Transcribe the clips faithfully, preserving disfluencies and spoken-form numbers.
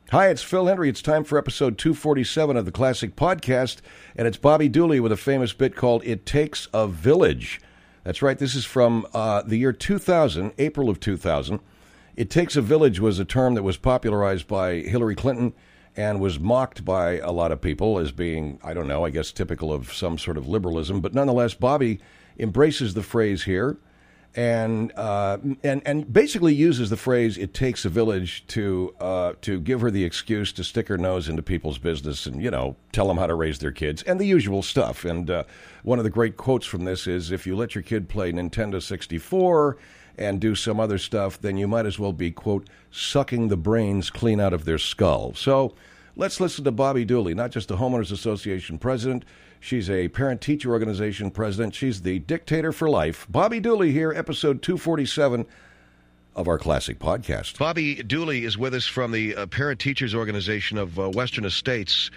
Hi, it's Phil Hendry. It's time for episode two forty-seven of the Classic Podcast, and it's Bobby Dooley with a famous bit called It Takes a Village. That's right, this is from uh, the year two thousand, April of two thousand. It Takes a Village was a term that was popularized by Hillary Clinton and was mocked by a lot of people as being, I don't know, I guess typical of some sort of liberalism. But nonetheless, Bobby embraces the phrase here and uh, and and basically uses the phrase "it takes a village" to uh, to give her the excuse to stick her nose into people's business and, you know, tell them how to raise their kids and the usual stuff. And uh, one of the great quotes from this is, "If you let your kid play Nintendo sixty-four and do some other stuff, then you might as well be, quote, sucking the brains clean out of their skull." So let's listen to Bobby Dooley, not just a homeowners association president. She's a parent-teacher organization president. She's the dictator for life. Bobby Dooley here, episode two forty-seven of our Classic Podcast. Bobby Dooley is with us from the uh, parent-teachers organization of uh, Western Estates.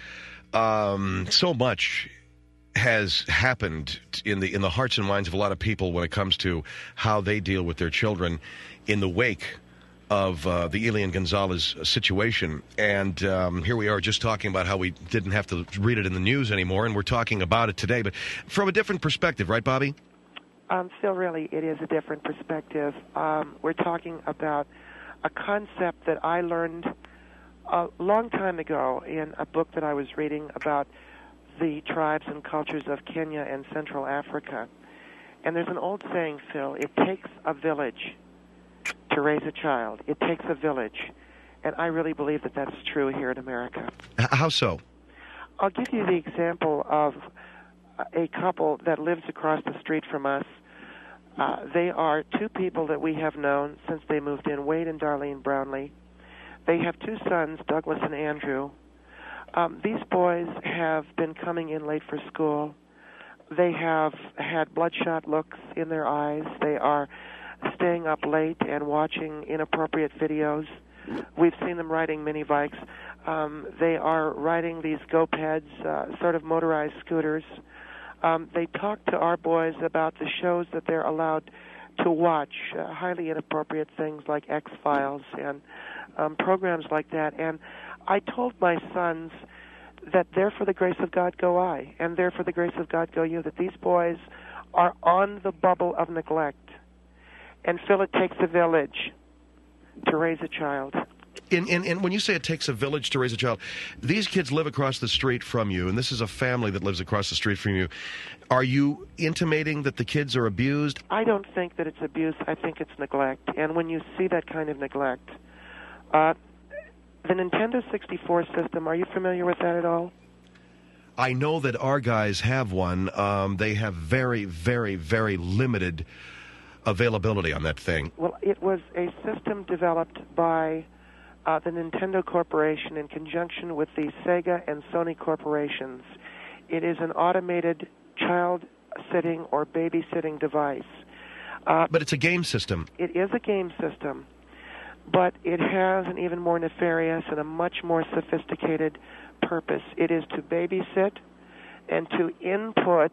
Um, so much has happened in the in the hearts and minds of a lot of people when it comes to how they deal with their children in the wake of uh, the Elian Gonzalez situation. And um, here we are just talking about how we didn't have to read it in the news anymore, and we're talking about it today, but from a different perspective, right, Bobby? Um, Phil, really, it is a different perspective. Um, we're talking about a concept that I learned a long time ago in a book that I was reading about the tribes and cultures of Kenya and Central Africa. And there's an old saying, Phil, it takes a village to raise a child. It takes a village. And I really believe that that's true here in America. How so? I'll give you the example of a couple that lives across the street from us. Uh, they are two people that we have known since they moved in, Wade and Darlene Brownlee. They have two sons, Douglas and Andrew. Um, these boys have been coming in late for school. They have had bloodshot looks in their eyes. They are staying up late and watching inappropriate videos. We've seen them riding mini bikes. Um, they are riding these go-pads, uh, sort of motorized scooters. Um, they talk to our boys about the shows that they're allowed to watch, uh, highly inappropriate things like X-Files and um, programs like that. And I told my sons that there for the grace of God go I, and there for the grace of God go you, that these boys are on the bubble of neglect. And Phil, it takes a village to raise a child. And, and, and when you say it takes a village to raise a child, these kids live across the street from you, and this is a family that lives across the street from you. Are you intimating that the kids are abused? I don't think that it's abuse. I think it's neglect. And when you see that kind of neglect, uh, the Nintendo sixty-four system, are you familiar with that at all? I know that our guys have one. Um, they have very, very, very limited availability on that thing. Well, it was a system developed by uh, the Nintendo Corporation in conjunction with the Sega and Sony corporations. It is an automated child sitting or babysitting device. Uh, but it's a game system. It is a game system, but it has an even more nefarious and a much more sophisticated purpose. It is to babysit and to input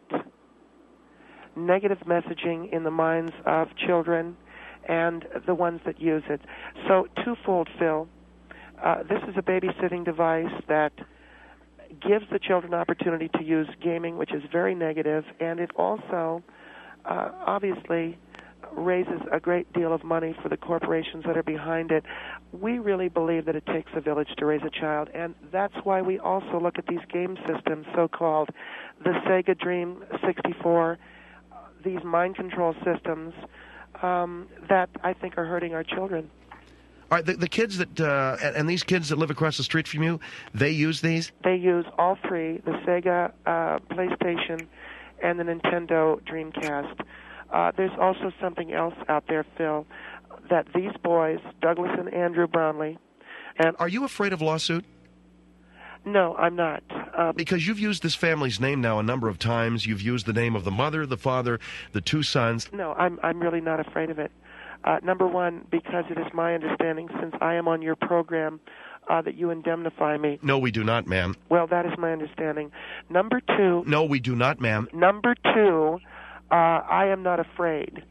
negative messaging in the minds of children and the ones that use it. So twofold, Phil. Uh, this is a babysitting device that gives the children opportunity to use gaming, which is very negative, and it also uh, obviously raises a great deal of money for the corporations that are behind it. We really believe that it takes a village to raise a child, and that's why we also look at these game systems, so-called the Sega Dream sixty-four, these mind control systems um, that I think are hurting our children. All right, the, the kids that, uh, and, and these kids that live across the street from you, they use these? They use all three, the Sega, uh, PlayStation, and the Nintendo Dreamcast. Uh, there's also something else out there, Phil, that these boys, Douglas and Andrew Brownlee, and... Are you afraid of lawsuit? No, I'm not. Um, because you've used this family's name now a number of times. You've used the name of the mother, the father, the two sons. No, I'm I'm really not afraid of it. Uh, number one, because it is my understanding, since I am on your program, uh, that you indemnify me. No, we do not, ma'am. Well, that is my understanding. Number two... No, we do not, ma'am. Number two, uh, I am not afraid. Uh,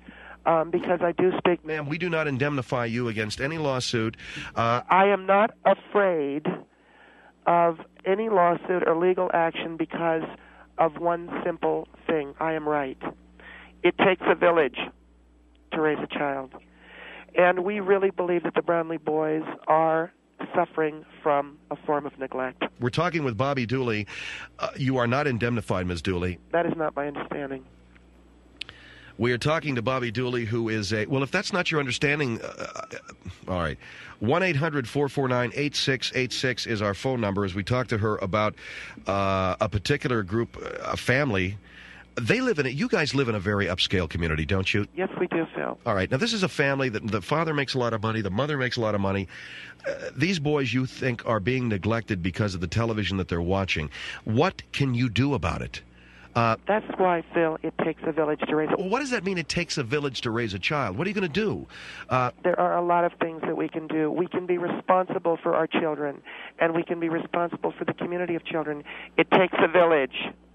um, because I do speak. Ma'am, we do not indemnify you against any lawsuit. Uh, I am not afraid of any lawsuit or legal action because of one simple thing. I am right. It takes a village to raise a child. And we really believe that the Brownlee boys are suffering from a form of neglect. We're talking with Bobby Dooley. Uh, you are not indemnified, Miz Dooley. That is not my understanding. We are talking to Bobby Dooley, who is a... Well, if that's not your understanding... Uh, all right. one eight hundred four four nine eight six eight six is our phone number as we talk to her about uh, a particular group, a family. They live in it. You guys live in a very upscale community, don't you? Yes, we do, Phil. All right. Now, this is a family that the father makes a lot of money, the mother makes a lot of money. Uh, these boys, you think, are being neglected because of the television that they're watching. What can you do about it? Uh, That's why, Phil, it takes a village to raise a... Well, what does that mean, it takes a village to raise a child? What are you going to do? Uh, there are a lot of things that we can do. We can be responsible for our children, and we can be responsible for the community of children. It takes a village.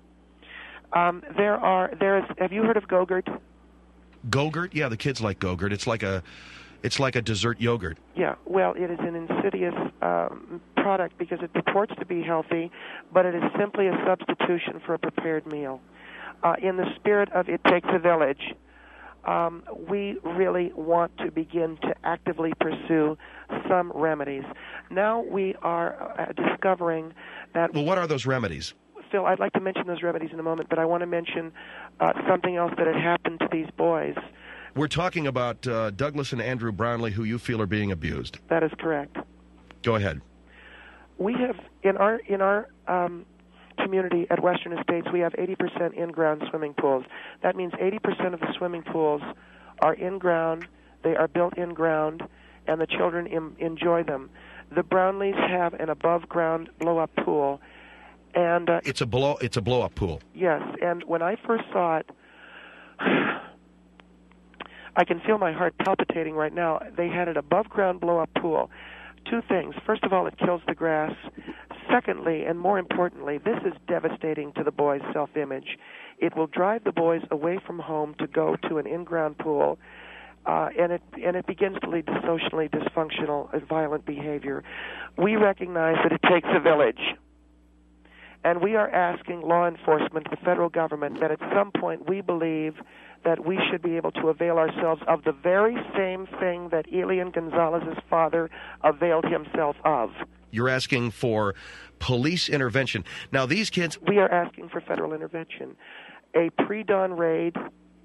Um, there are, there is, have you heard of Go-Gurt? Go-Gurt? Yeah, the kids like Go-Gurt. It's like a, it's like a dessert yogurt. Yeah, well, it is an insidious um, product because it purports to be healthy, but it is simply a substitution for a prepared meal. Uh, in the spirit of it takes a village, um, we really want to begin to actively pursue some remedies. Now we are uh, discovering that... Well, what are those remedies? Phil, I'd like to mention those remedies in a moment, but I want to mention uh, something else that had happened to these boys. We're talking about uh, Douglas and Andrew Brownlee, who you feel are being abused. That is correct. Go ahead. We have, in our in our um, community at Western Estates, we have eighty percent in-ground swimming pools. That means eighty percent of the swimming pools are in-ground, they are built in-ground, and the children im- enjoy them. The Brownlees have an above-ground blow-up pool. And uh, it's a blow. It's a blow-up pool. Yes, and when I first saw it, I can feel my heart palpitating right now. They had an above-ground blow-up pool. Two things. First of all, it kills the grass. Secondly, and more importantly, this is devastating to the boys' self-image. It will drive the boys away from home to go to an in-ground pool, uh, and it and it begins to lead to socially dysfunctional and violent behavior. We recognize that it takes a village. And we are asking law enforcement, the federal government, that at some point we believe that we should be able to avail ourselves of the very same thing that Elian Gonzalez's father availed himself of. You're asking for police intervention. Now, these kids... We are asking for federal intervention. A pre-dawn raid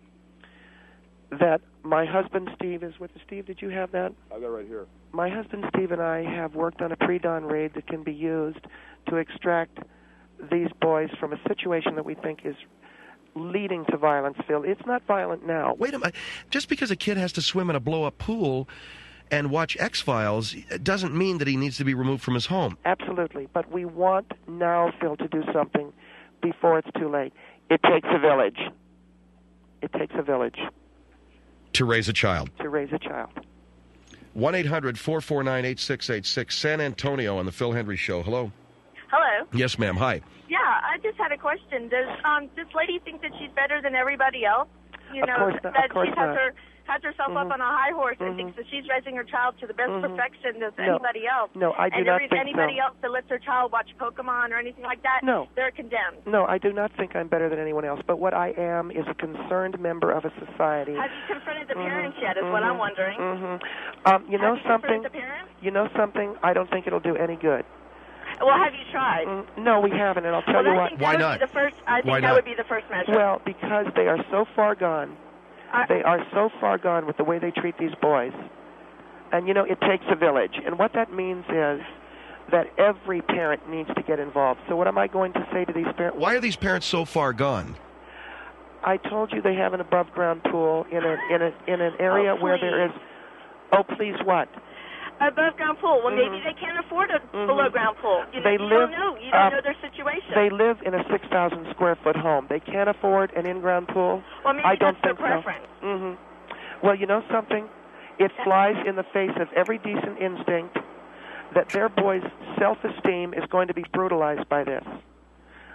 that my husband Steve is with. Steve, did you have that? I got it right here. My husband Steve and I have worked on a pre-dawn raid that can be used to extract these boys from a situation that we think is leading to violence, Phil. It's not violent now. Wait a minute. Just because a kid has to swim in a blow-up pool and watch X-Files doesn't mean that he needs to be removed from his home. Absolutely. But we want now, Phil, to do something before it's too late. It takes a village. It takes a village. To raise a child. To raise a child. one eight hundred four four nine eight six eight six. San Antonio on the Phil Hendry Show. Hello. Hello. Yes, ma'am. Hi. Yeah, I just had a question. Does um this lady think that she's better than everybody else? You Of know, course not. that Of course she has not. her has herself Mhm. up on a high horse and Mhm. thinks that she's raising her child to the best Mhm. perfection as No. anybody else. No, I do and not every, think anybody so. else that lets their child watch Pokemon or anything like that, No. they're condemned. No, I do not think I'm better than anyone else. But what I am is a concerned member of a society. Have you confronted the Mhm. parents yet? Is what I'm wondering. Mhm. Um, you know have you something? confronted the parents? You know something? I don't think it'll do any good. Well, have you tried? Mm, no, we haven't, and I'll tell well, you I why. think that Why would not? Be the first, I think Why that not? would be the first measure. Well, because they are so far gone. I, They are so far gone with the way they treat these boys. And, you know, it takes a village. And what that means is that every parent needs to get involved. So what am I going to say to these parents? Why are these parents so far gone? I told you they have an above-ground pool in, a, in, a, in an area Oh, where there is... Oh, please, what? above ground pool. Well, maybe Mhm. they can't afford a Mhm. below ground pool. You, know, They you live, don't know. You don't uh, know their situation. They live in a six thousand square foot home. They can't afford an in-ground pool. well, maybe I don't that's their think so. preference. hmm Well, you know something? It flies in the face of every decent instinct that their boy's self-esteem is going to be brutalized by this.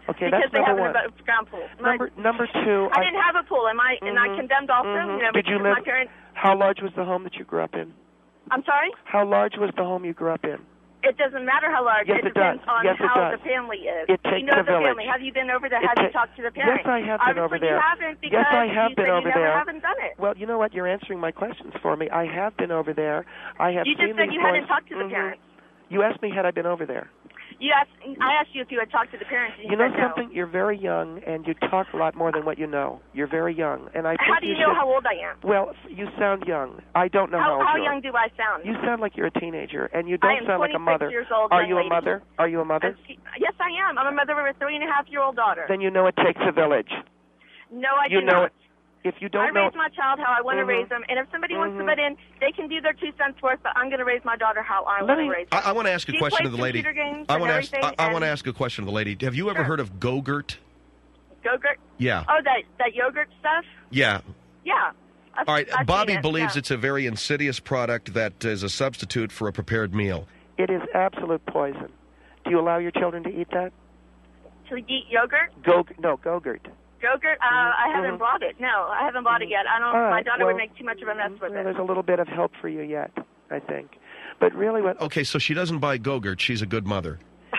Okay, because that's they number have one. an above ground pool. My, Number number two. I didn't have a pool, and my and I Mhm. condemned also. Mhm. You know, Did you because live? my parents. How large was the home that you grew up in? I'm sorry. How large was the home you grew up in? It doesn't matter how large. Yes, it it depends does. on Yes, it how does. the family is. It you takes know a the village. family. Have you been over there? It Have you ta- talked to the parents? Yes, I have been Obviously over there. you haven't because Yes, I have you been said over you never there. haven't done it. Well, you know what? You're answering my questions for me. I have been over there. I have You seen just said these you boys. hadn't talked to the Mhm. parents. You asked me had I been over there. You asked. I asked you if you had talked to the parents. And you You know said no. something? You're very young, and you talk a lot more than what you know. You're very young, and I think How do you you know should, how old I am? Well, you sound young. I don't know how, How, old how you young are. do I sound? You sound like you're a teenager, and you I don't am sound like a twenty-six mother. years old, Are young you a lady. mother? Are you a mother? Uh, yes, I am. I'm a mother of a three and a half year old daughter. Then you know it takes a village. No, I you do know not. it. If you don't I know, raise my child how I want Mhm. to raise them, and if somebody wants to Mhm. butt in, they can do their two cents worth. But I'm going to raise my daughter how I Let want me- to raise her. I, I want to ask a She question plays of the lady. computer games I and want to ask. I, everything, I and- want to ask a question of the lady. Have you ever Sure. heard of Go-Gurt? Go-Gurt? Yeah. Oh, that that yogurt stuff? Yeah. Yeah. I've, All right. I've Bobby seen it, believes yeah. it's a very insidious product that is a substitute for a prepared meal. it is absolute poison. Do you allow your children to eat that? To eat yogurt? Go no Go-Gurt. Yogurt? Uh, I haven't Mhm. bought it. No, I haven't bought it yet. I don't. All My right, daughter well, would make too much of a mess with Well, it. there's a little bit of help for you yet, I think. But really, what? Okay, so she doesn't buy Go-Gurt. She's a good mother.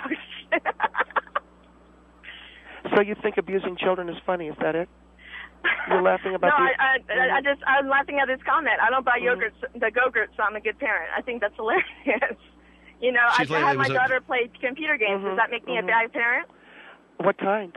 So you think abusing children is funny? Is that it? You're laughing about no, the- I, I, I just I was laughing at his comment. I don't buy Mhm. yogurt, the Go-Gurt, so I'm a good parent. I think that's hilarious. You know, She's I like- had it my was a- daughter play computer games. Mhm, Does that make me mhm. a bad parent? What kind?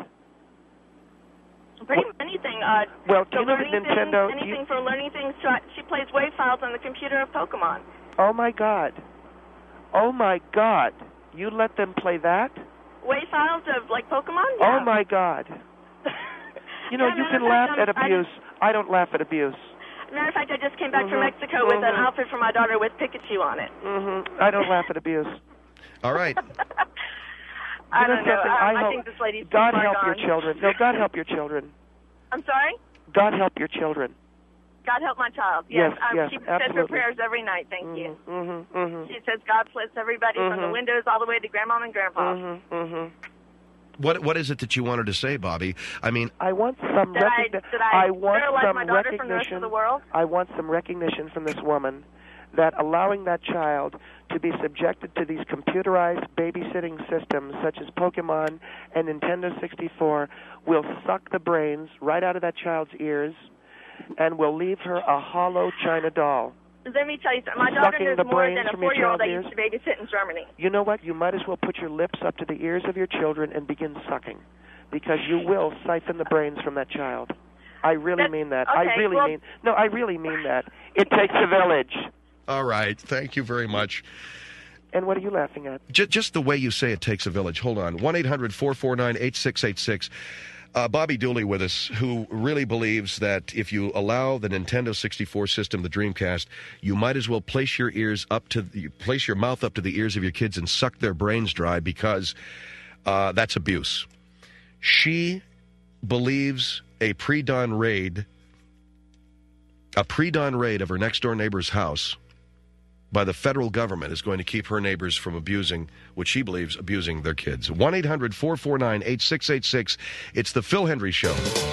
Pretty What- anything. Uh, Well, do so you know that learning Nintendo? Things, do you- anything for learning things. So I- she plays wave files on the computer of Pokemon. Oh my God! Oh my God! You let them play that? Wave files of like Pokemon? Oh Yeah. my God! You know, Yeah, you matter can of laugh fact, at I'm- I abuse. I don't laugh at abuse. Matter of fact, I just came back from Mhm, Mexico with an mhm. outfit for my daughter with Pikachu on it. hmm I don't laugh at abuse. All right. I You know don't know. something? Um, I I, hope- think this lady's too God far help gone. your children. No, God help your children. I'm sorry? God help your children. God help my child. Yes, Yes, um, yes, she says her absolutely. prayers every night. Thank you. Mm-hmm, mm-hmm, She says God bless everybody from the Mhm. windows all the way to grandma and grandpa. mm-hmm, mm-hmm. What What is it that you wanted to say, Bobby? I mean, I want some Did I, recognition. did I, want sterilize some my daughter from the rest recognition. of the world? I want some recognition from this woman that allowing that child to be subjected to these computerized babysitting systems such as Pokemon and Nintendo sixty-four will suck the brains right out of that child's ears and will leave her a hollow china doll. Let me tell you something. My daughter Sucking knows the more brains than a from your four-year-old I child's used to babysit in Germany. You know what? You might as well put your lips up to the ears of your children and begin sucking, because you will siphon the brains from that child. I really That's- mean that. I okay, really well- mean. No, I really mean that. It takes a village. all right. Thank you very much. And what are you laughing at? Just, just the way you say it takes a village. Hold on. one eight hundred four four nine eight six eight six. Uh, Bobby Dooley with us, who really believes that if you allow the Nintendo sixty-four system, the Dreamcast, you might as well place your ears up to the, place your mouth up to the ears of your kids and suck their brains dry, because uh, that's abuse. She believes a pre-dawn raid, a pre-dawn raid of her next-door neighbor's house by the federal government is going to keep her neighbors from abusing, what she believes, abusing their kids. one eight hundred four four nine eight six eight six. It's the Phil Hendry Show.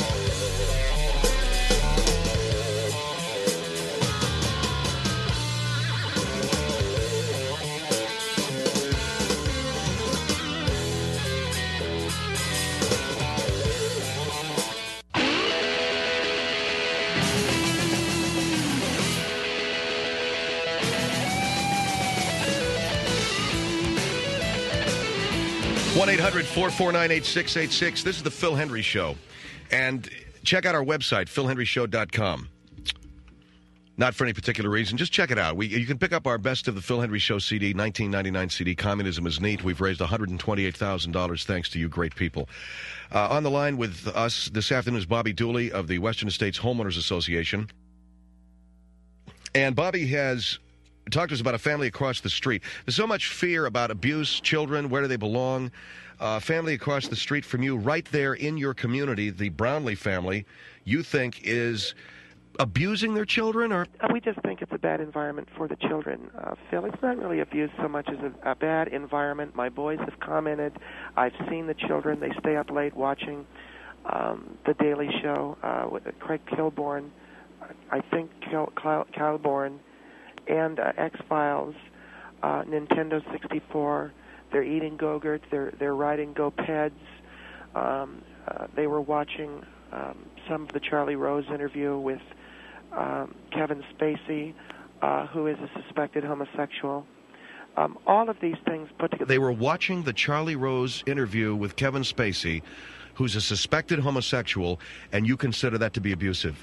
one eight hundred four four nine eight six eight six. This is the Phil Hendry Show. And check out our website, phil hendry show dot com. Not for any particular reason. Just check it out. We, you can pick up our Best of the Phil Hendry Show C D, nineteen ninety-nine C D, Communism is Neat. We've raised one hundred twenty-eight thousand dollars thanks to you great people. Uh, on the line with us this afternoon is Bobby Dooley of the Western States Homeowners Association. And Bobby has talked to us about a family across the street. There's so much fear about abuse, children, where do they belong? Uh, family across the street from you, right there in your community, the Brownlee family, you think is abusing their children, or? Uh, we just think it's a bad environment for the children, uh, Phil. It's not really abuse so much as a, a bad environment. My boys have commented. I've seen the children. They stay up late watching um, The Daily Show uh, with Craig Kilborn, I think Kil- Kil- Kilborn, and uh, X-Files, uh, Nintendo sixty-four. They're eating Go-Gurt. They're, they're riding Go-Peds. Um, uh, they were watching um, some of the Charlie Rose interview with um, Kevin Spacey, uh, who is a suspected homosexual. Um, all of these things put together. They were watching the Charlie Rose interview with Kevin Spacey, who's a suspected homosexual, and you consider that to be abusive.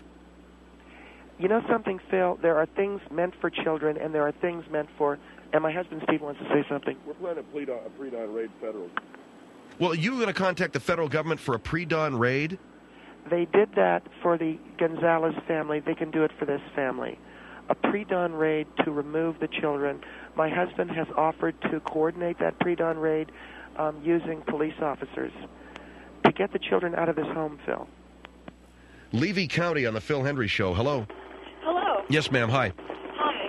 You know something, Phil? There are things meant for children, and there are things meant for... And my husband, Steve, wants to say something. We're planning a pre-dawn, a pre-dawn raid federal. Well, you were going to contact the federal government for a pre-dawn raid? They did that for the Gonzalez family. They can do it for this family. A pre-dawn raid to remove the children. My husband has offered to coordinate that pre-dawn raid um, using police officers to get the children out of this home, Phil. Levy County on the Phil Hendry Show. Hello. Hello. Yes, ma'am. Hi. Hi.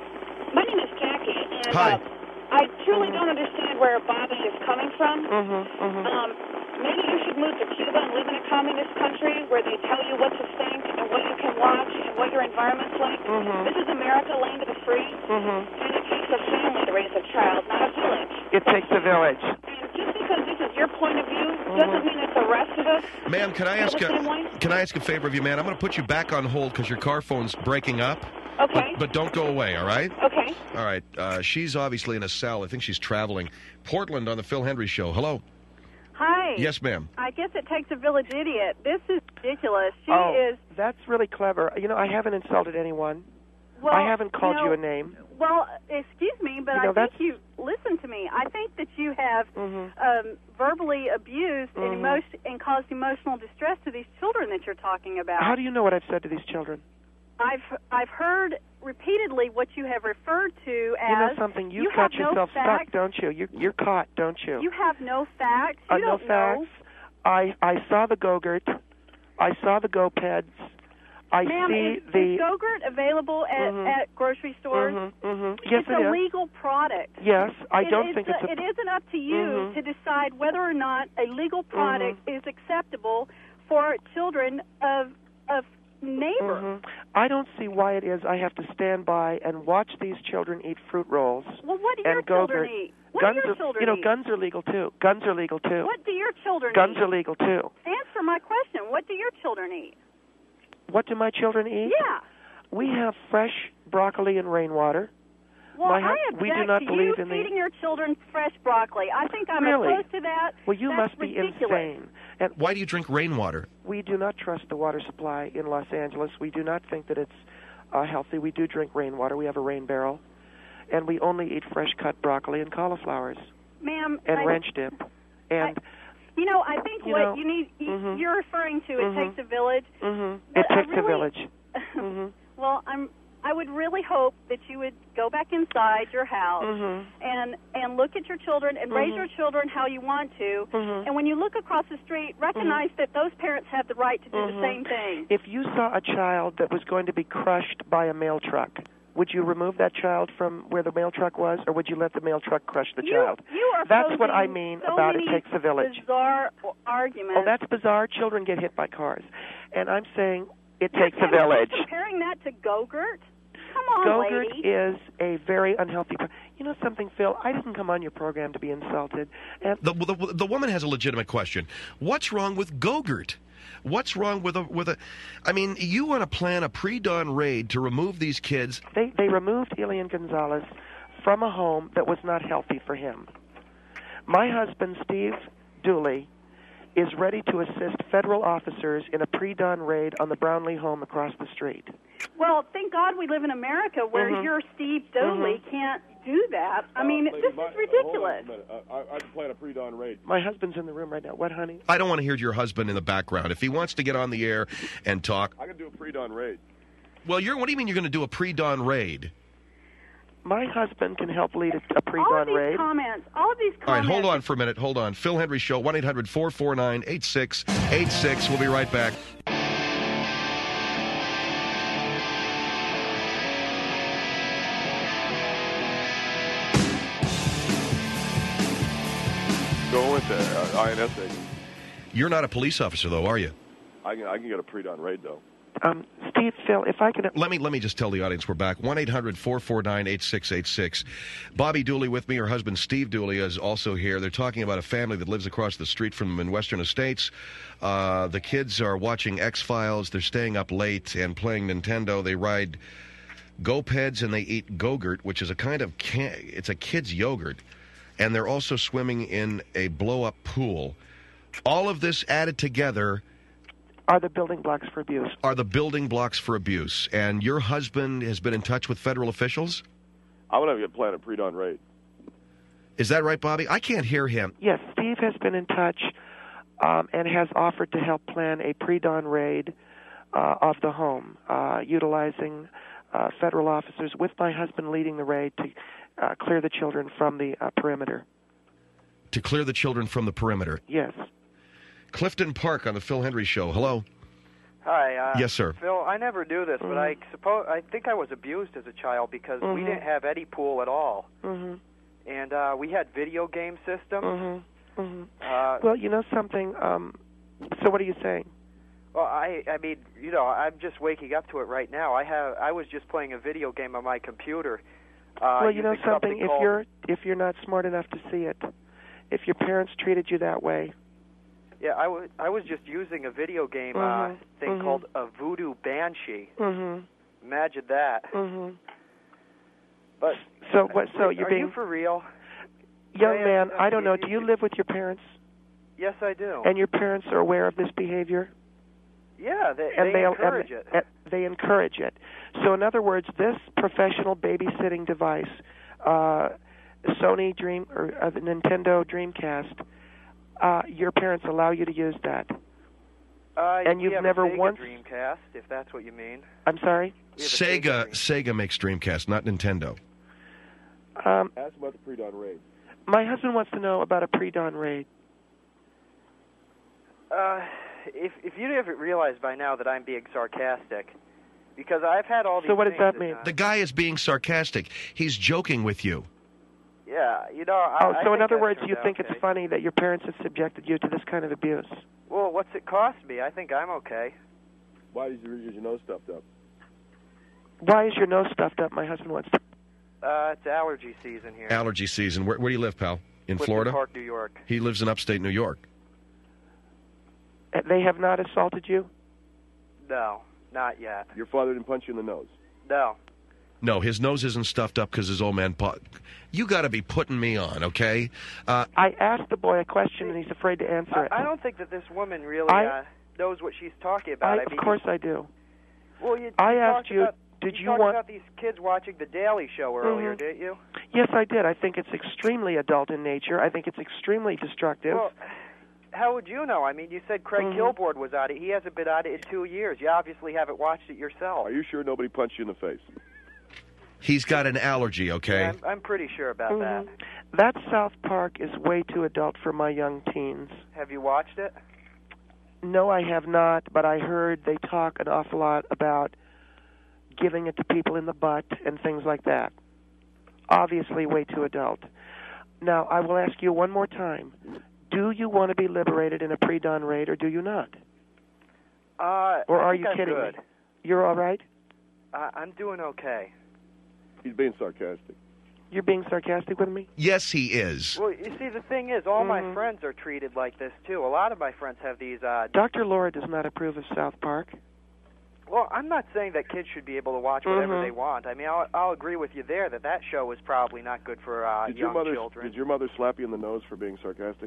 My name is Jackie, and Hi. Uh, I truly don't understand where Bobby is coming from. Mm-hmm, mm-hmm. Um, maybe you should move to Cuba and live in a communist country where they tell you what to think and what you can watch and what your environment's like. Mm-hmm. This is America, land of the free, Mm-hmm. and it takes a family to raise a child, not a village. It takes a village. And just because this is your point of view doesn't mean that the rest of us Ma'am, can I feel ask the a, same way. can I ask a favor of you, man? I'm going to put you back on hold because your car phone's breaking up. Okay. But, but don't go away, all right? Okay. All right. Uh, she's obviously in a cell. I think she's traveling. Portland on the Phil Hendry Show. Hello. Hi. Yes, ma'am. I guess it takes a village idiot. This is ridiculous. She oh, is. that's really clever. You know, I haven't insulted anyone. Well, I haven't called you, know, you a name. Well, excuse me, but You know, I that's- think you listen to me. I think that you have Mm-hmm. um, verbally abused and, Mhm. emotion, and caused emotional distress to these children that you're talking about. How do you know what I've said to these children? I've I've heard repeatedly what you have referred to as. You know something? You, you got have no yourself facts. stuck, don't you? you? You're caught, don't you? You have no facts. uh, You no don't facts. know. I I saw the Go-Gurt. I saw the Go-Peds. I Ma'am, see is, the. is Go-Gurt available at, Mhm. at grocery stores? Mm-hmm, mm-hmm. Yes, it's it a is. legal product. Yes, I It- don't it's think a, it's a. it isn't up to you Mhm. to decide whether or not a legal product is acceptable for children of of neighbor. Mhm. I don't see why it is I have to stand by and watch these children eat fruit rolls. Well, what do And your Go-Gurt. children eat? What guns do your are, children you know, eat? guns are legal too. Guns are legal too. What do your children Guns eat? are legal too. Answer my question. What do your children eat? What do my children eat? Yeah. We have fresh broccoli and rainwater. Well, My hu- I we object do not to believe you in the- feeding your children fresh broccoli. I think I'm Really? opposed to that. Well, you That's must be ridiculous. insane. And Why do you drink rainwater? we do not trust the water supply in Los Angeles. We do not think that it's uh, healthy. We do drink rainwater. We have a rain barrel. And we only eat fresh cut broccoli and cauliflowers Ma'am, and I, ranch dip. And you know, I think You what know, you need, you, mhm. you're referring to, it Mhm. takes a village. mhm, But it I takes a really- village. hmm Well, I'm. I would really hope that you would go back inside your house Mhm. and and look at your children and raise Mhm. your children how you want to. Mhm. And when you look across the street, recognize that those parents have the right to do Mhm. the same thing. If you saw a child that was going to be crushed by a mail truck, would you remove that child from where the mail truck was, or would you let the mail truck crush the you, child? you are That's what I posing mean so about it many takes a village. Bizarre arguments. Oh, that's bizarre. Children get hit by cars. And I'm saying it You're takes a village. Comparing that to Go-Gurt? Come on, Go-Gurt lady. is a very unhealthy. Pro- you know something, Phil? I didn't come on your program to be insulted. And The, the, the woman has a legitimate question. What's wrong with Go-Gurt? What's wrong with a with a? I mean, you want to plan a pre-dawn raid to remove these kids? they, they removed Elian Gonzalez from a home that was not healthy for him. My husband, Steve Dooley, is ready to assist federal officers in a pre-dawn raid on the Brownlee home across the street. Well, thank God we live in America where Mhm. your Steve Dooley Mhm. can't do that. I mean, Uh, lady, this my- is ridiculous. Hold on a minute. Uh, I, I can plan a pre-dawn raid. My husband's in the room right now. What, honey? I don't want to hear your husband in the background. If he wants to get on the air and talk, I can do a pre-dawn raid. well, you're. What do you mean you're going to do a pre-dawn raid? My husband can help lead a, a all of pre-dawn these raid. comments, all of these All right, comments. hold on for a minute. Hold on. Phil Hendry Show, one eight hundred four four nine eight six eight six. We'll be right back. Stolen to uh, I N S agent. You're not a police officer, though, are you? I can I can get a pre-dawn raid though. Um, Steve, Phil, if I could... Let me let me just tell the audience we're back. one eight hundred four four nine eight six eight six. Bobby Dooley with me. Her husband, Steve Dooley, is also here. They're talking about a family that lives across the street from them in Western Estates. Uh, the kids are watching X-Files. They're staying up late and playing Nintendo. They ride Go-Peds and they eat Go-Gurt, which is a kind of... Can- it's a kid's yogurt. And they're also swimming in a blow-up pool. All of this added together... Are the building blocks for abuse. Are the building blocks for abuse. And your husband has been in touch with federal officials? I'm going to plan a pre-dawn raid. Is that right, Bobby? I can't hear him. Yes, Steve has been in touch um, and has offered to help plan a pre-dawn raid uh, of the home, uh, utilizing uh, federal officers, with my husband leading the raid to uh, clear the children from the uh, perimeter. To clear the children from the perimeter? Yes. Clifton Park on the Phil Hendry Show. Hello. Hi. Uh, yes, sir. Phil, I never do this, Mm-hmm. but I suppose I think I was abused as a child because Mm-hmm. we didn't have any pool at all, Mm-hmm. and uh, we had video game systems. Mm-hmm. Mm-hmm. Uh, Well, you know something. Um, so, what are you saying? well, I, I mean, you know, I'm just waking up to it right now. I have, I was just playing a video game on my computer. Uh, well, you know using something. If called, you're if you're not smart enough to see it, if your parents treated you that way. Yeah, I was, I was just using a video game Mm-hmm. uh, thing Mm-hmm. called a Voodoo Banshee. Mm-hmm. Imagine that. Mm-hmm. But So what? So are you're being you for real? young Yeah, man. yeah, I don't know. you- Do you you- live with your parents? Yes, I do. And your parents are aware of this behavior? Yeah, they, And they encourage and, it. and they encourage it. So, in other words, this professional babysitting device, uh, Sony Dream or uh, the Nintendo Dreamcast, uh, your parents allow you to use that. Uh, and we you've have never a Sega once- Dreamcast, if that's what you mean. I'm sorry. We have a Sega Dream- Sega makes Dreamcast, not Nintendo. Um, Ask about the pre-dawn raid. my husband wants to know about a pre-dawn raid. Uh, if if you haven't realized by now that I'm being sarcastic, because I've had all these. So what does things that that, mean? uh, The guy is being sarcastic. He's joking with you. yeah, you know. I, Oh, I so in think other that words, turns you out think okay. it's funny that your parents have subjected you to this kind of abuse? Well, what's it cost me? I think I'm okay. Why is your, is your nose stuffed up? Why is your nose stuffed up? My husband wants to. Uh, it's allergy season here. Allergy season. Where, where do you live, pal? In Clifton Florida? Park, New York. He lives in upstate New York. They have not assaulted you? No, not yet. Your father didn't punch you in the nose. No. No, his nose isn't stuffed up because his old man... Po- you got to be putting me on, okay? Uh, I asked the boy a question and he's afraid to answer I, it. I don't think that this woman really I- uh, knows what she's talking about. I, I of mean, course I do. Well, you, I you asked talked you, about, did you talked want- about these kids watching The Daily Show earlier, Mhm. didn't you? Yes, I did. I think it's extremely adult in nature. I think it's extremely destructive. Well, how would you know? I mean, you said Craig Mhm. Kilborn was on it. He hasn't been on it in two years. You obviously haven't watched it yourself. Are you sure nobody punched you in the face? he's got an allergy, okay? Yeah, I'm, I'm pretty sure about that. Mhm. That South Park is way too adult for my young teens. Have you watched it? No, I have not, but I heard they talk an awful lot about giving it to people in the butt and things like that. Obviously way too adult. Now, I will ask you one more time. Do you want to be liberated in a pre-dawn raid, or do you not? Uh, Or I are think you I'm kidding good. me? You're all right? Uh, I'm doing okay. He's being sarcastic. You're being sarcastic with me? Yes, he is. Well, you see, the thing is, all my Mhm. friends are treated like this, too. A lot of my friends have these... Uh, Doctor Laura does not approve of South Park. well, I'm not saying that kids should be able to watch whatever Mhm. they want. I mean, I'll, I'll agree with you there that that show is probably not good for uh, Did young your mother children. did your mother slap you in the nose for being sarcastic?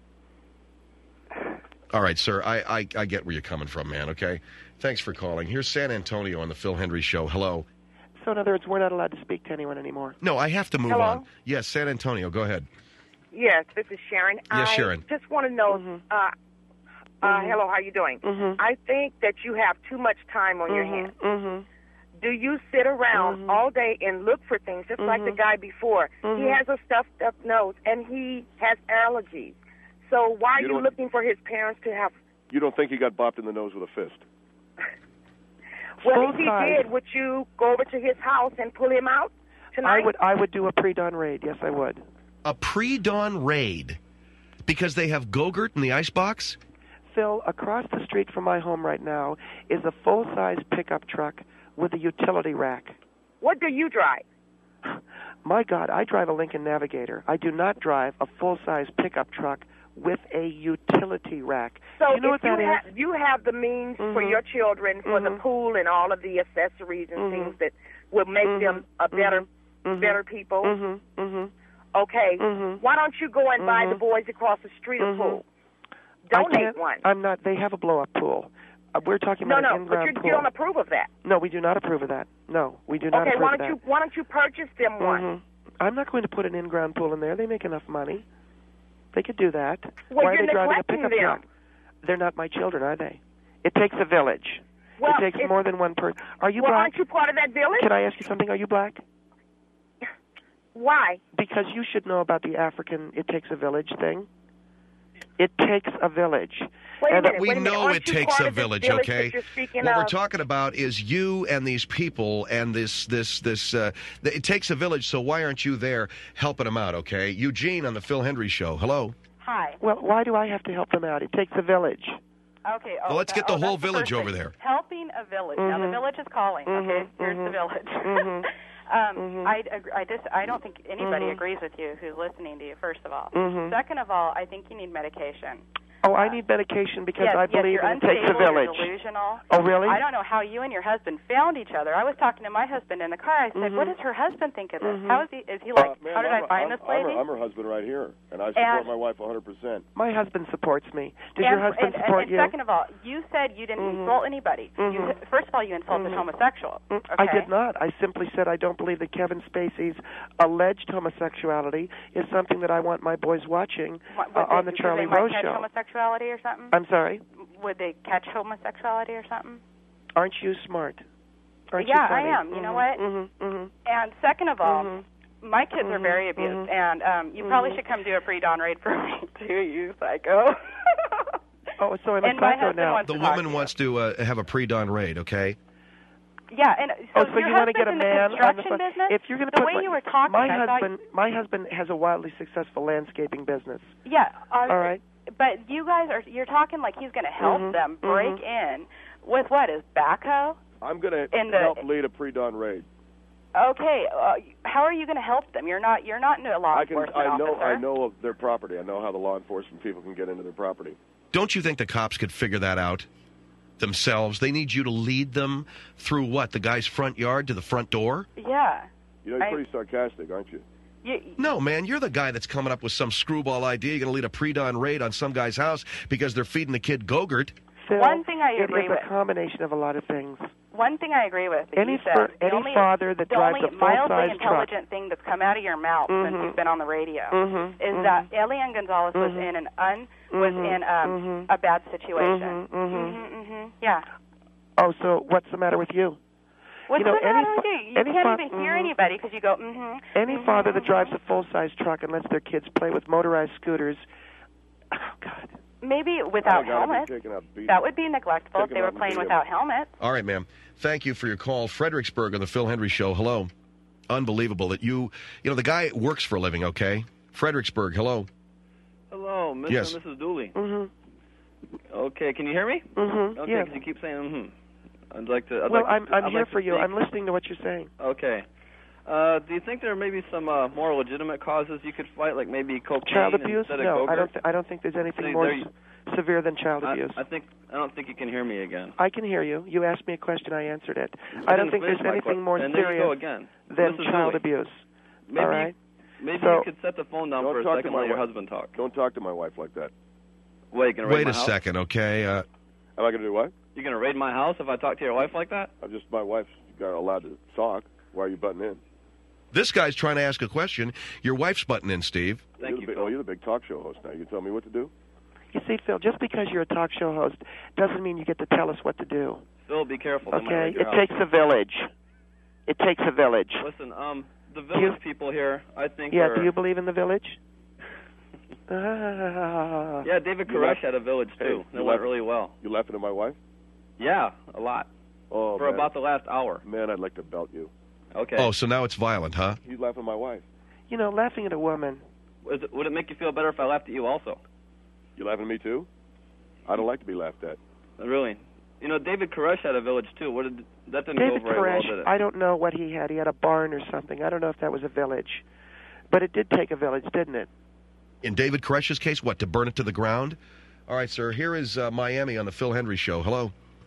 All right, sir, I, I, I get where you're coming from, man, okay? Thanks for calling. Here's San Antonio on the Phil Hendry Show. Hello. So in other words, we're not allowed to speak to anyone anymore. No, I have to move Hello? on. Yes, San Antonio, go ahead. Yes, this is Sharon. Yes, I Sharon. just want to know, Mhm. uh, uh, Mhm. hello, how you doing? Mhm. I think that you have too much time on your hands. Mhm. Do you sit around Mhm. all day and look for things, just like the Mhm. guy before? He Mhm. has a stuffed up nose, and he has allergies. So why are You you, don't- looking for his parents to have... You don't think he got bopped in the nose with a fist? Well, Full if he size. did, would you go over to his house and pull him out tonight? I would I would do a pre-dawn raid. Yes, I would. A pre-dawn raid. Because they have Go-Gurt in the icebox? Phil, across the street from my home right now is a full-size pickup truck with a utility rack. What do you drive? My God, I drive a Lincoln Navigator. I do not drive a full-size pickup truck with a utility rack. So you know if what that you, is? have, you have the means mm-hmm. for your children, for mm-hmm. the pool and all of the accessories and mm-hmm. things that will make mm-hmm. them a better, mm-hmm. better people. Mm-hmm. Mm-hmm. Okay. Mm-hmm. Why don't you go and buy mm-hmm. the boys across the street mm-hmm. a pool? I Donate can't, one. I'm not. They have a blow-up pool. Uh, we're talking No, about no, an but in-ground you, pool. you don't approve of that. No, we do not approve of that. No, we do not Okay, approve why of don't that. you why don't you purchase them one? Mm-hmm. I'm not going to put an in-ground pool in there. They make enough money. They could do that. Well, Why you're are they driving a neglecting pickup them. truck? They're not my children, are they? It takes a village. Well, it takes it's- more than one person. Are you well, black? aren't you part of that village? Can I ask you something? Are you black? Why? Because you should know about the African "it takes a village" thing. It takes a village. Wait a And minute. We wait a minute. know Aren't it you takes part a of this village, that okay? you're speaking What of? we're talking about is you and these people and this, this, this, uh, th- it takes a village, so why aren't you there helping them out, okay? Eugene on the Phil Hendry Show. Hello. Hi. Well, why do I have to help them out? It takes a village. Okay. Oh, Well, let's that- get the oh, whole that's the village first over thing. there. Helping a village. Now the Mhm. village is calling. Okay, Mhm, here's mhm, the village. mhm, um, mhm. I, ag- I just I don't think anybody Mhm. agrees with you who's listening to you. First of all. Mhm. Second of all, I think you need medication. Oh, I need medication because yes, I yes, believe you're it takes a unstable, village. You're delusional. Oh, really? I don't know how you and your husband found each other. I was talking to my husband in the car. I said, Mhm. "What does her husband think of this? Mhm. How is he? Is he like? Uh, man, how did I'm, I find I'm, this I'm lady?" her, I'm her husband right here, and I support And- my wife one hundred percent. My husband supports me. Does and, your husband and, support and, you? and second of all, you said you didn't Mhm. insult anybody. You, Mhm. first of all, you insulted Mhm. homosexual. Mm, Okay? I did not. I simply said I don't believe that Kevin Spacey's alleged homosexuality is something that I want my boys watching What, uh, would on they, the Charlie would they might Rose catch show. homosexuality or something? I'm sorry? Would they catch homosexuality or something? Aren't you smart? Aren't Yeah, you I funny? am. You know what? Mm-hmm, mm-hmm, And second of all, Mhm. my kids are Mhm, very abused, mhm, and um, you probably mhm. should come do a pre-dawn raid for me too, you psycho. Oh, so I'm a And my psycho husband now. wants The to talk woman to you. wants to uh, have a pre-dawn raid, okay? Yeah, and so, Oh, so your you want to get a husband's in the man on the construction phone? business? If you're going to the put way my, you were talking, my I husband, thought, my husband has a wildly successful landscaping business. yeah, uh, All right. But you guys are you're talking like he's going to help Mhm, them break mhm. in with what is backhoe? I'm going to In the- help lead a pre-dawn raid. Okay, uh, how are you going to help them? You're not you're not a law I can. enforcement I know. officer. I know of their property. I know how the law enforcement people can get into their property. Don't you think the cops could figure that out themselves? They need you to lead them through what? The guy's front yard to the front door? Yeah. You know, you're I- pretty sarcastic, aren't you? You, No, man, you're the guy that's coming up with some screwball idea. You're going to lead a pre-dawn raid on some guy's house because they're feeding the kid Go-Gurt. Phil, One thing I it agree is with. a combination of a lot of things. One thing I agree with. That Any you said, fir- the any only, father that the drives only a full-size mildly truck. intelligent thing that's come out of your mouth since Mhm. you've been on the radio Mhm, is mhm. that Elian Gonzalez was Mhm. in an un was Mhm, in um, mhm. a bad situation. Mhm, mhm. Mhm, mhm. Yeah. Oh, so what's the matter with you? What's You know, the any matter with fa- you? You any can't fa- even hear mhm. anybody because you go. Mm-hmm. Any mhm, father that mhm. drives a full-size truck and lets their kids play with motorized scooters, oh God. Maybe I without gotta be helmets. taken out beat. That would be neglectful if Take they him were out and playing beat him. without helmets. All right, ma'am. Thank you for your call. Fredericksburg on the Phil Hendry Show. Hello. Unbelievable that you, you know, the guy works for a living, okay? Fredericksburg, hello. Hello, Mister Yes. and Missus Dooley. Mm-hmm. Okay, can you hear me? Mm-hmm. Okay, Yeah. because you keep saying mm-hmm. I'd like to. I'd Well, like I'm to, I'm I'd here like to for you. speak. I'm listening to what you're saying. Okay. Uh, do you think there may be some uh, more legitimate causes you could fight, like maybe cocaine Child abuse? instead of No, I Go-Gurt? don't. Th- I don't think there's anything See, more there you- s- severe than child I, abuse. I think I don't think you can hear me again. I can hear you. You asked me a question. I answered it. I I don't didn't think finish there's my anything question. more and there you go serious again. than Missus child Dooley, abuse. Maybe All right. maybe So- you could set the phone down Don't for a talk to second my and let your wife. husband talk. Don't talk to my wife like that. Wait, you gonna raid Wait my a house? second, okay? Uh, Am I going to do what? You gonna raid my house if I talk to your wife like that? I'm just my wife's got allowed to talk. Why are you butting in? this guy's trying to ask a question. Your wife's butting in, Steve. Thank you're you, the big, Phil. oh, you're the big talk show host now. You can tell me what to do? You see, Phil, just because you're a talk show host doesn't mean you get to tell us what to do. Phil, be careful. They might Okay? raid your It house. takes a village. It takes a village. Listen, um, the village You- people here, I think, Yeah, are... do you believe in the village? Ah. Yeah, David You Koresh laugh- had a village, Hey, too. you It went laugh- really well. You laughing at my wife? Yeah, a lot. Oh, For man. about the last hour. Man, I'd like to belt you. Okay. Oh, so now it's violent, huh? You laughing at my wife? You know, laughing at a woman Is it, would it make you feel better if I laughed at you also? You laughing at me too? I don't like to be laughed at. Really? You know, David Koresh had a village too. What did that didn't David go very Koresh, well, did it? I don't know what he had. He had a barn or something. I don't know if that was a village. But it did take a village, didn't it? In David Koresh's case, what, to burn it to the ground? All right, sir, here is uh, Miami on the Phil Hendry Show. Hello.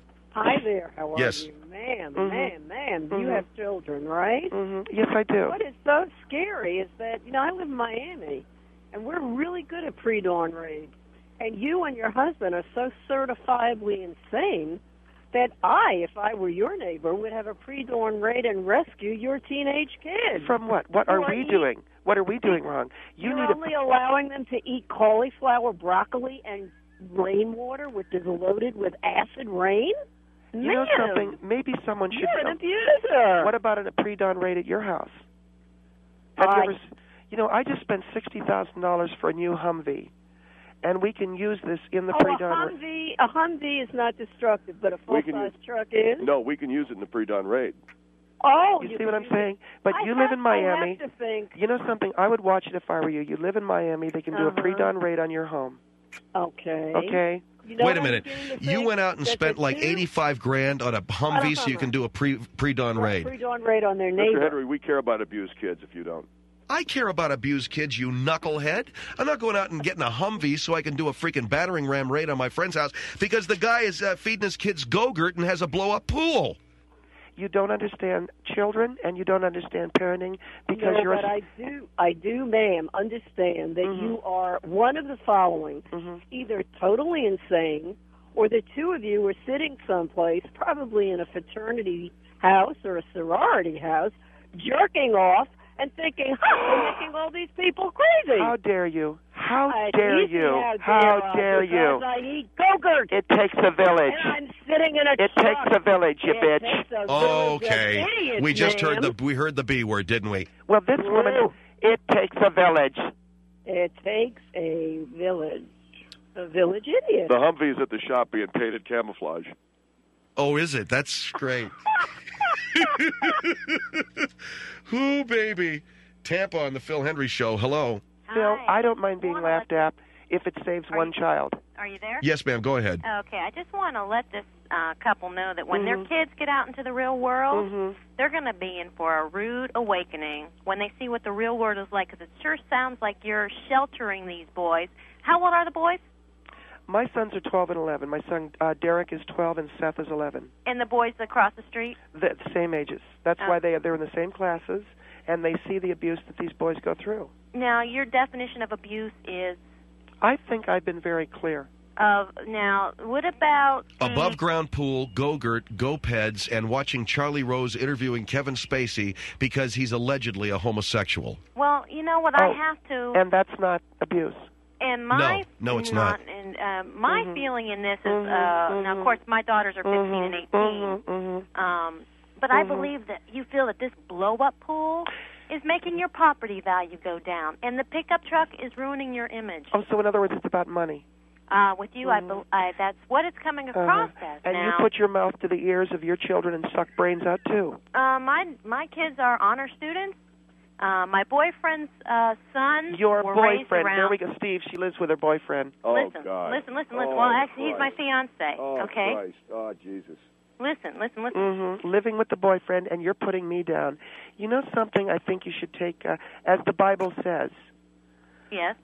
Hi there. How are yes. you? Man, Mhm. man, man. Mhm. You have children, right? Mm-hmm. Yes, I do. What is so scary is that, you know, I live in Miami, and we're really good at pre-dawn raids. And you and your husband are so certifiably insane that I, if I were your neighbor, would have a pre-dawn raid and rescue your teenage kids. From what? What are You we eat- doing? What are we doing wrong? You You're need only a... allowing them to eat cauliflower, broccoli, and rainwater, which is loaded with acid rain? You Man, know something? Maybe someone should... you're an abuser. What about a pre-dawn raid at your house? Have you I- ever... s- You know, I just spent sixty thousand dollars for a new Humvee, and we can use this in the Oh, a pre-dawn raid. Humvee, a Humvee is not destructive, but a We can full-size use- truck is? No, we can use it in the pre-dawn raid. Oh, You you see what can I'm use saying? But I you live have- in Miami. I have to think. You know something? I would watch it if I were you. You live in Miami. They can do Uh-huh. a pre-dawn raid on your home. Okay. Okay? You know Wait a what I'm minute. beginning to You think? went out and That spent the like two- eighty-five grand on a Humvee so you can do a pre pre-dawn raid. Pre-dawn raid on their Mister neighbor. Henry, we care about abused kids if you don't. I care about abused kids, you knucklehead. I'm not going out and getting a Humvee so I can do a freaking battering ram raid on my friend's house because the guy is uh, feeding his kids Go-Gurt and has a blow-up pool. You don't understand children, and you don't understand parenting because no, you're... but a... I do, I do, ma'am, understand that Mhm. you are one of the following, Mhm. either totally insane, or the two of you were sitting someplace, probably in a fraternity house or a sorority house, jerking off and thinking, huh, we're making all these people crazy. How dare you? How I dare easy you? How How dare, I, dare you? because I eat Go-Gurt. It takes a village. And I'm sitting in a It truck. takes a village, you It bitch. takes a village of Okay. idiots, We just heard ma'am. the we heard the B word, didn't we? Well, this woman, Woo. it takes a village. It takes a village. A village idiot. The Humvee's at the shop being painted camouflage. Oh, is it? That's great. Who, baby? Tampa on the Phil Hendry Show. Hello. Phil, Hi. I don't mind being Wanna laughed at if it saves Are one you- child. Are you there? Yes, ma'am. Go ahead. Okay, I just want to let this uh, couple know that when Mhm. their kids get out into the real world, hmm they're going to be in for a rude awakening when they see what the real world is like, because it sure sounds like you're sheltering these boys. How old are the boys? My sons are twelve and eleven. My son uh, Derek is twelve and Seth is eleven. And the boys across the street? The, the same ages. That's Oh. why they they're in the same classes, and they see the abuse that these boys go through. Now, your definition of abuse is I think I've been very clear. of, now, what about... the- Above ground pool, Go-Gurt, Go-Peds, and watching Charlie Rose interviewing Kevin Spacey because he's allegedly a homosexual. Well, you know what, Oh, I have to... And that's not abuse. And my No, no, it's not. And uh, my Mhm. feeling in this is, Mhm, uh, now of mhm. course my daughters are fifteen and eighteen. Mm-hmm, mm-hmm. Um, but I Mhm. believe that you feel that this blow-up pool is making your property value go down, and the pickup truck is ruining your image. Oh, so in other words, it's about money. Uh, with you, I, Mhm. bel I that's what it's coming across Uh-huh. as And now. you put your mouth to the ears of your children and suck brains out too. uh, my my kids are honor students. Uh, my boyfriend's uh, son. Your were raised boyfriend. around. There we go, Steve. She lives with her boyfriend. Oh, listen, God. listen, listen, listen. Oh, well, actually, he's my Christ. fiance. Oh, okay. Christ. Oh, Jesus. Listen, listen, listen. Mm-hmm. Living with the boyfriend, and you're putting me down. You know something? I think you should take, uh, as the Bible says, Yes.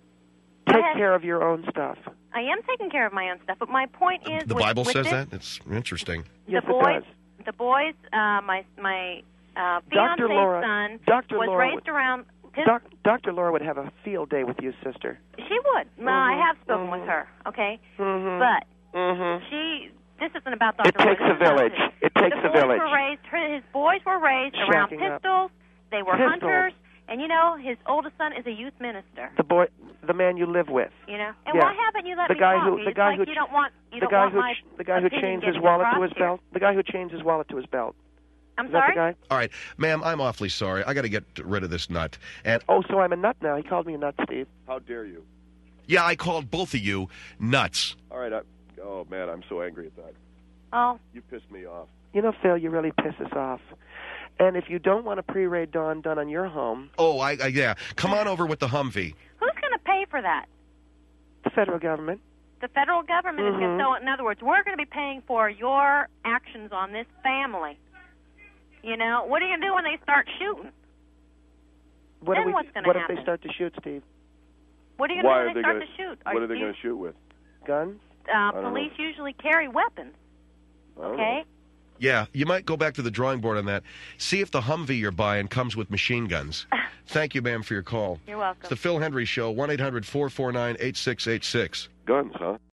Go take ahead. care of your own stuff. I am taking care of my own stuff, but my point is, The with, Bible with says this, that? It's interesting. The Yes, boys, it does. the boys, uh, my my uh, Doctor fiance's Laura, son Doctor was Laura raised would- around. His, Doc, Doctor Laura would have a field day with you, sister. she would. No, I Mhm, have spoken mhm. with her. Okay, Mm-hmm. but mm-hmm. she. This isn't about Doctor It takes Laura, a this is about village. his. It takes the a boys village. Were raised, her, his boys were raised around Shacking up. pistols. They were Pistols. hunters, and you know his oldest son is a youth minister. The boy, the man you live with. You know, and Yeah. why haven't you let The me guy talk? who- the It's guy like who you ch- don't want you The don't guy want who, my ch- the guy who opinion chains his getting wallet to across his here. belt. The guy who chains his wallet to his belt. I'm Is sorry. that the guy? All right, ma'am, I'm awfully sorry. I got to get rid of this nut. And Oh, so I'm a nut now. He called me a nut, Steve. How dare you? yeah, I called both of you nuts. All right. I, oh, man, I'm so angry at that. Oh, You pissed me off. You know, Phil, you really piss us off. And if you don't want a pre-raid dawn done on your home, Oh, I, I yeah. Come on over with the Humvee. Who's going to pay for that? the federal government. The federal government is Mhm. going to. So, in other words, we're going to be paying for your actions on this family. You know, what are you going to do when they start shooting? What, Then do we, what's gonna what happen? if they start to shoot, Steve? What are you going Why to do are when they they start gonna, to shoot? What are they you- going to shoot with? Guns? Uh, don't police know. usually carry weapons. I don't Okay. know. Yeah, you might go back to the drawing board on that. See if the Humvee you're buying comes with machine guns. Thank you, ma'am, for your call. You're welcome. It's the Phil Hendry Show, one eight hundred four four nine eight six eight six. Guns, huh?